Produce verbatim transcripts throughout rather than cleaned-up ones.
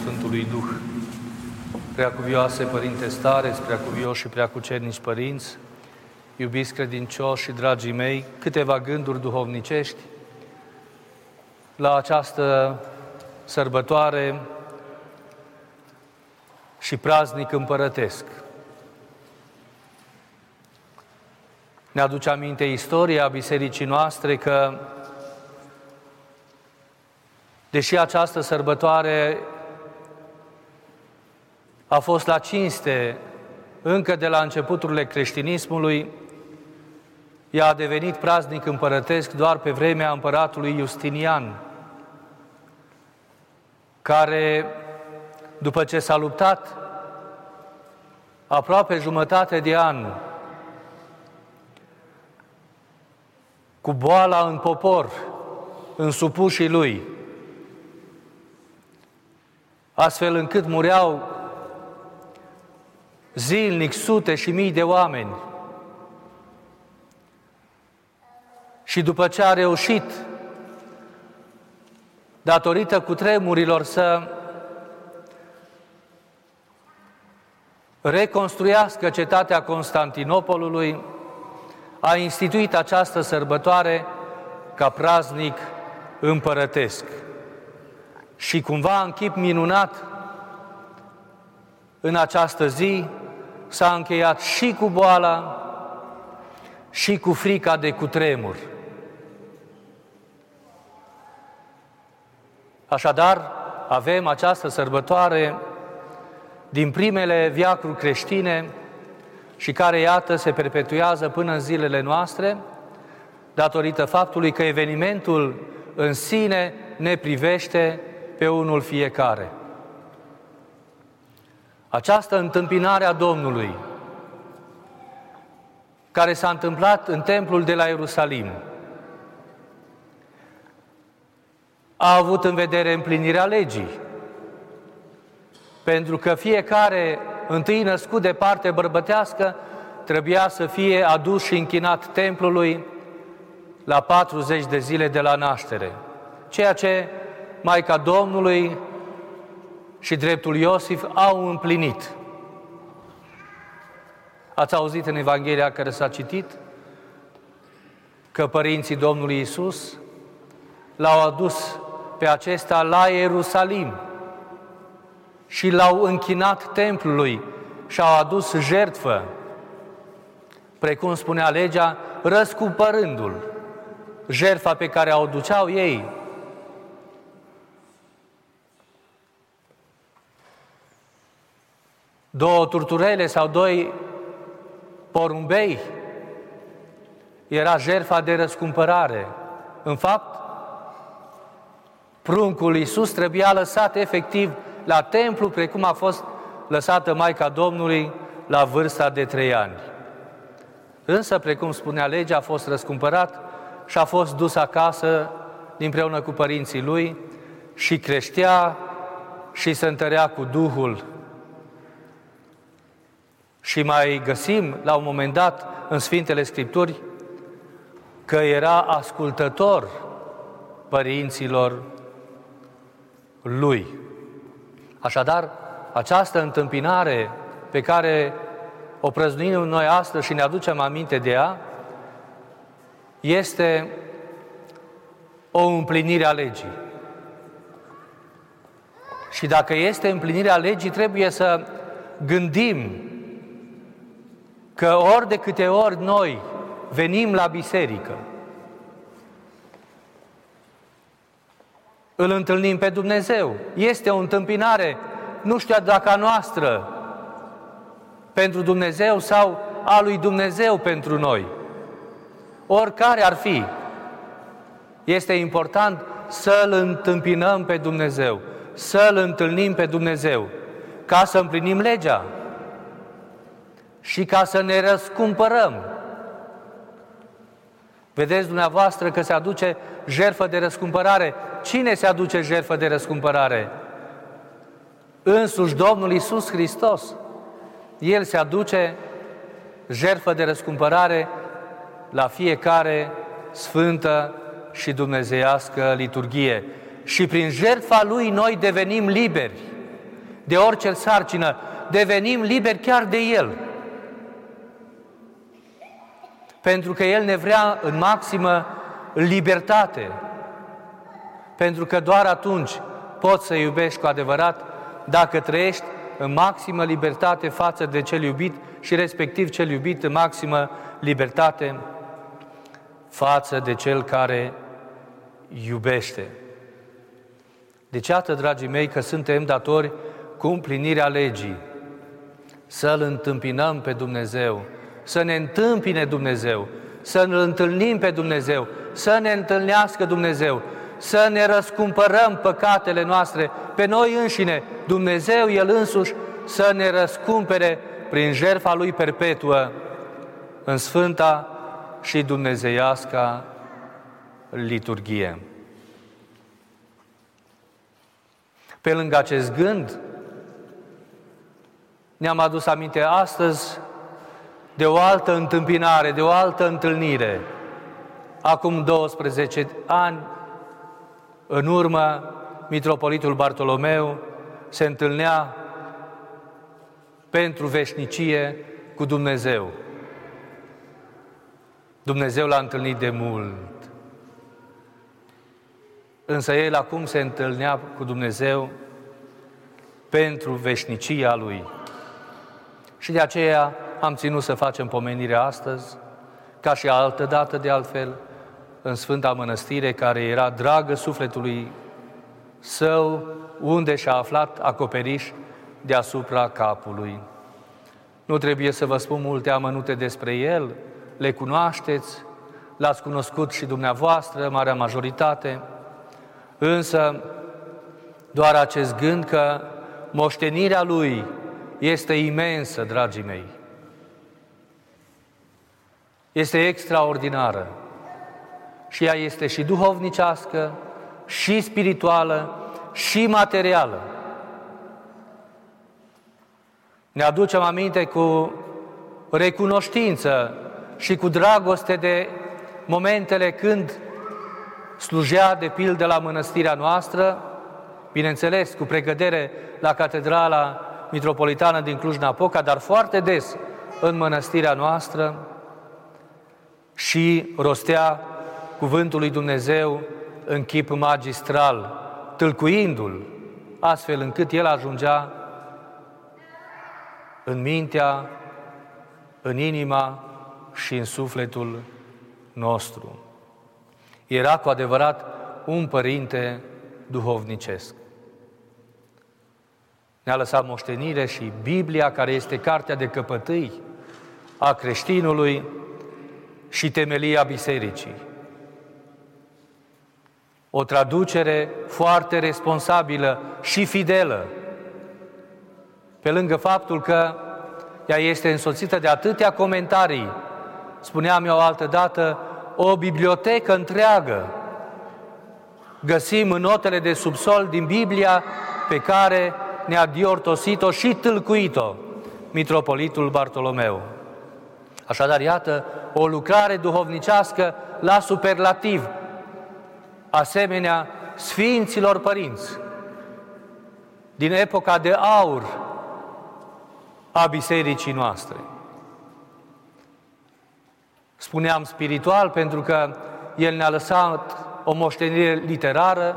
Sfântului Duh. Preacuvioase Părinte Stareț, preacuvioși și preacucernici părinți, iubiți credincioși și dragii mei, câteva gânduri duhovnicești la această sărbătoare și praznic împărătesc. Ne aduce aminte istoria bisericii noastre că, deși această sărbătoare a fost la cinste încă de la începuturile creștinismului, ea a devenit praznic împărătesc doar pe vremea împăratului Justinian, care, după ce s-a luptat aproape jumătate de an cu boala în popor, în supușii lui, astfel încât mureau zilnic sute și mii de oameni. Și după ce a reușit, datorită cutremurilor, să reconstruiască cetatea Constantinopolului, a instituit această sărbătoare ca praznic împărătesc. Și cumva, în chip minunat, în această zi s-a încheiat și cu boala și cu frica de cutremur. Așadar, avem această sărbătoare din primele veacuri creștine și care, iată, se perpetuează până în zilele noastre, datorită faptului că evenimentul în sine ne privește pe unul fiecare. Această întâmpinare a Domnului, care s-a întâmplat în templul de la Ierusalim, a avut în vedere împlinirea legii, pentru că fiecare întâi născut de parte bărbătească trebuia să fie adus și închinat templului la patruzeci de zile de la naștere, ceea ce Maica Domnului și dreptul Iosif au împlinit. Ați auzit în Evanghelia care s-a citit că părinții Domnului Iisus l-au adus pe acesta la Ierusalim și l-au închinat templului și au adus jertfă, precum spunea legea, răscumpărându-l, jertfa pe care o duceau ei. Două turturele sau doi porumbei era jertfa de răscumpărare. În fapt, pruncul Iisus trebuia lăsat efectiv la templu, precum a fost lăsată Maica Domnului la vârsta de trei ani. Însă, precum spunea legea, a fost răscumpărat și a fost dus acasă împreună cu părinții lui și creștea și se întărea cu Duhul. Și mai găsim, la un moment dat, în Sfintele Scripturi, că era ascultător părinților lui. Așadar, această întâmpinare pe care o prăznuim noi astăzi și ne aducem aminte de ea, este o împlinire a legii. Și dacă este împlinirea legii, trebuie să gândim că ori de câte ori noi venim la biserică, îl întâlnim pe Dumnezeu. Este o întâmpinare, nu știu dacă a noastră pentru Dumnezeu sau a lui Dumnezeu pentru noi. Oricare ar fi, este important să-L întâmpinăm pe Dumnezeu, să-L întâlnim pe Dumnezeu, ca să împlinim legea și ca să ne răscumpărăm. Vedeți dumneavoastră că se aduce jertfă de răscumpărare. Cine se aduce jertfă de răscumpărare? Însuși Domnul Iisus Hristos. El se aduce jertfă de răscumpărare la fiecare sfântă și dumnezeiască liturghie. Și prin jertfa Lui noi devenim liberi. de orice sarcină, devenim liberi chiar de El. Pentru că El ne vrea în maximă libertate. Pentru că doar atunci poți să iubești cu adevărat dacă trăiești în maximă libertate față de cel iubit și respectiv cel iubit în maximă libertate față de cel care iubește. Deci, iată, dragii mei, că suntem datori cu împlinirea legii să-L întâmpinăm pe Dumnezeu, să ne întâmpine Dumnezeu, să ne întâlnim pe Dumnezeu, să ne întâlnească Dumnezeu, să ne răscumpărăm păcatele noastre pe noi înșine, Dumnezeu El însuși să ne răscumpere prin jertfa Lui perpetuă în sfânta și dumnezeiasca liturghie. Pe lângă acest gând, ne-am adus aminte astăzi de o altă întâmpinare, de o altă întâlnire. Acum douăsprezece ani, în urmă, mitropolitul Bartolomeu se întâlnea pentru veșnicie cu Dumnezeu. Dumnezeu l-a întâlnit de mult. Însă el acum se întâlnea cu Dumnezeu pentru veșnicia Lui. Și de aceea am ținut să facem pomenirea astăzi, ca și altă dată de altfel, în Sfânta Mănăstire, care era dragă sufletului său, unde și-a aflat acoperiș deasupra capului. Nu trebuie să vă spun multe amănunte despre el, le cunoașteți, l-ați cunoscut și dumneavoastră, marea majoritate, însă doar acest gând că moștenirea lui este imensă, dragii mei. Este extraordinară. Și ea este și duhovnicească, și spirituală, și materială. Ne aducem aminte cu recunoștință și cu dragoste de momentele când slujea de pildă la mănăstirea noastră, bineînțeles, cu precădere la Catedrala Mitropolitană din Cluj-Napoca, dar foarte des în mănăstirea noastră și rostea cuvântul lui Dumnezeu în chip magistral, tâlcuindu-l, astfel încât el ajungea în mintea, în inima și în sufletul nostru. Era cu adevărat un părinte duhovnicesc. Ne-a lăsat moștenire și Biblia, care este cartea de căpătâi a creștinului și temelia bisericii. O traducere foarte responsabilă și fidelă, pe lângă faptul că ea este însoțită de atâtea comentarii. Spuneam eu altă dată, o bibliotecă întreagă găsim în notele de subsol din Biblia pe care ne-a diortosit-o și tâlcuit-o mitropolitul Bartolomeu. Așadar, iată, o lucrare duhovnicească la superlativ, asemenea Sfinților Părinți din epoca de aur a bisericii noastre. Spuneam spiritual pentru că el ne-a lăsat o moștenire literară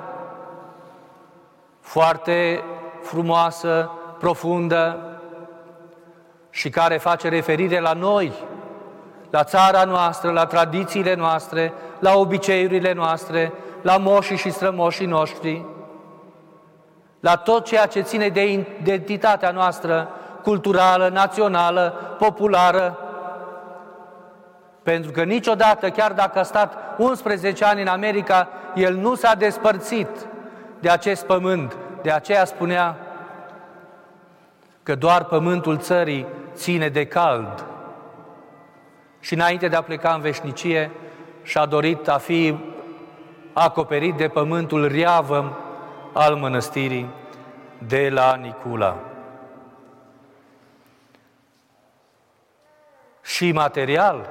foarte frumoasă, profundă și care face referire la noi, la țara noastră, la tradițiile noastre, la obiceiurile noastre, la moșii și strămoșii noștri, la tot ceea ce ține de identitatea noastră culturală, națională, populară, pentru că niciodată, chiar dacă a stat unsprezece ani în America, el nu s-a despărțit de acest pământ. De aceea spunea că doar pământul țării ține de cald. Și înainte de a pleca în veșnicie, și-a dorit a fi acoperit de pământul reavă al mănăstirii de la Nicula. Și material,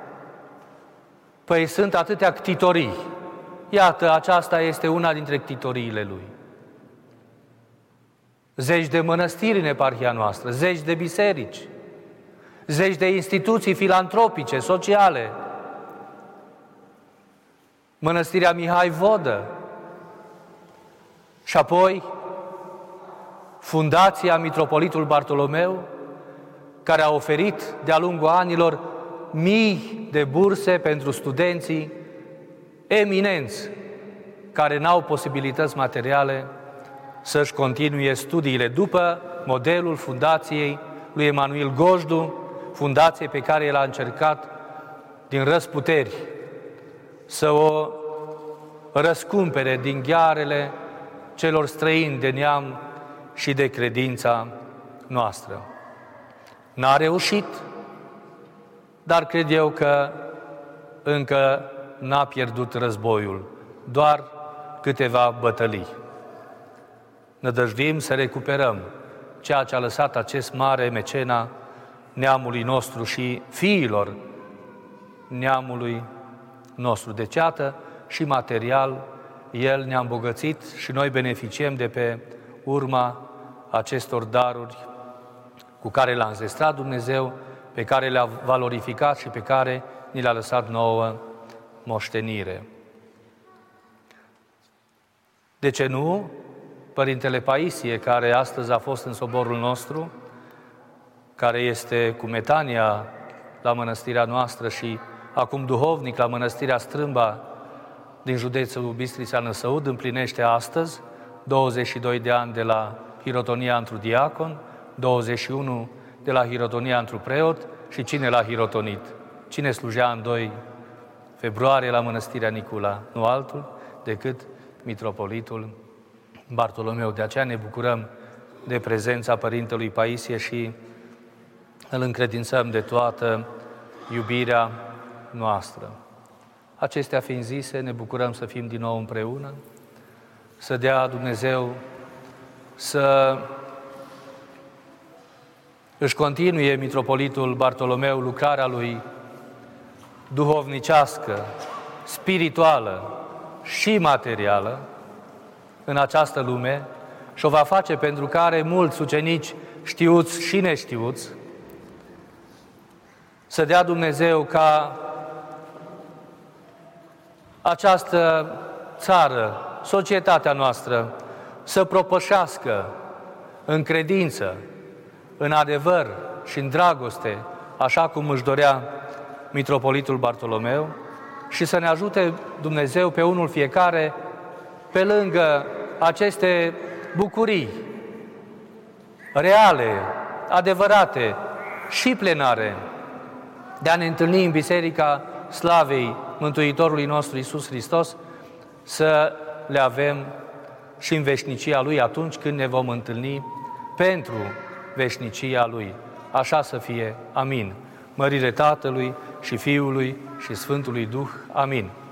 păi sunt atâtea ctitorii. Iată, aceasta este una dintre ctitoriile lui. zeci de mănăstiri în eparhia noastră, zeci de biserici, zeci de instituții filantropice, sociale, Mănăstirea Mihai Vodă și apoi Fundația Mitropolitul Bartolomeu, care a oferit de-a lungul anilor mii de burse pentru studenții eminenți care n-au posibilități materiale să-și continue studiile după modelul Fundației lui Emanuel Gojdu, fundație pe care el a încercat din răsputeri să o răscumpere din ghearele celor străini de neam și de credința noastră. N-a reușit, dar cred eu că încă n-a pierdut războiul, doar câteva bătălii. Nădăjduim să recuperăm ceea ce a lăsat acest mare mecena neamului nostru și fiilor neamului nostru. Deci, iată, și material, el ne-a îmbogățit și noi beneficiem de pe urma acestor daruri cu care l-a înzestrat Dumnezeu, pe care le-a valorificat și pe care ni le-a lăsat nouă moștenire. De ce nu? Părintele Paisie, care astăzi a fost în soborul nostru, care este cu metania la mănăstirea noastră și acum duhovnic la mănăstirea Strâmba din județul Bistrița Năsăud, împlinește astăzi douăzeci și doi de ani de la hirotonia întru diacon, douăzeci și unu de la hirotonia întru preot și cine l-a hirotonit? Cine slujea în doi februarie la mănăstirea Nicula? Nu altul decât mitropolitul Bartolomeu. De aceea ne bucurăm de prezența Părintelui Paisie și îl încredințăm de toată iubirea noastră. Acestea fiind zise, ne bucurăm să fim din nou împreună, să dea Dumnezeu să își continue mitropolitul Bartolomeu lucrarea lui duhovnicească, spirituală și materială în această lume și o va face pentru că are mulți ucenici știuți și neștiuți. Să dea Dumnezeu ca această țară, societatea noastră, să propășească în credință, în adevăr și în dragoste, așa cum își dorea mitropolitul Bartolomeu, și să ne ajute Dumnezeu pe unul fiecare, pe lângă aceste bucurii reale, adevărate și plenare, de a ne întâlni în Biserica Slavei Mântuitorului nostru Iisus Hristos, să le avem și în veșnicia Lui atunci când ne vom întâlni pentru veșnicia Lui. Așa să fie. Amin. Mărire Tatălui și Fiului și Sfântului Duh. Amin.